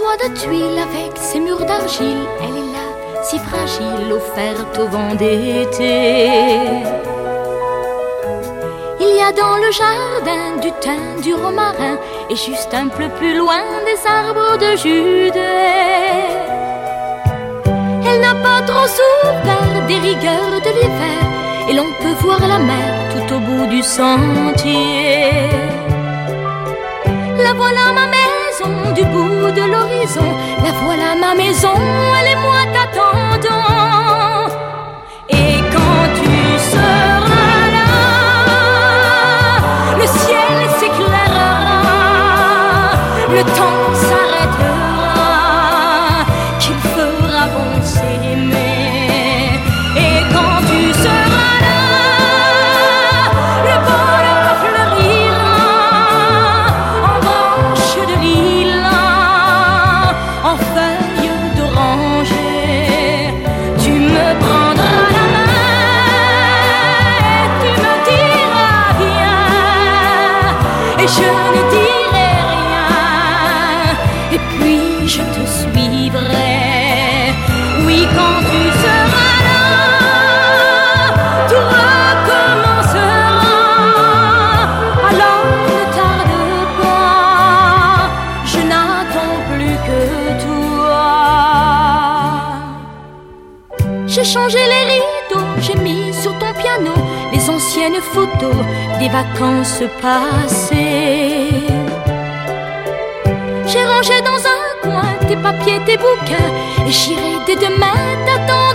toit de tuiles avec ses murs d'argile, elle est là, si fragile, offerte au vent d'été. Il y a dans le jardin du thym, du romarin, et juste un peu plus loin des arbres de Judée. Elle n'a pas trop souffert des rigueurs de l'hiver, et l'on peut voir la mer tout au bout du sentier. La voilà ma maison du bout de l'horizon, la voilà ma maison, elle et moi t'attendons. Et quand tu seras là, le ciel s'éclairera, le temps s'arrêtera, qu'il fera bon s'aimer. Et quand tu seras là, le bonheur fleurira en branches de lilas, en feuilles d'oranger. Tu me prendras la main, tu me diras viens, et je ne dirai rien, et puis je te suivrai. Oui, quand tu seras là, tout recommencera. Alors ne tarde pas, je n'attends plus que toi. J'ai changé les rideaux, j'ai mis sur ton piano les anciennes photos des vacances passées. J'ai rangé dans un coin tes papiers, tes bouquins, et j'irai dès demain t'attendre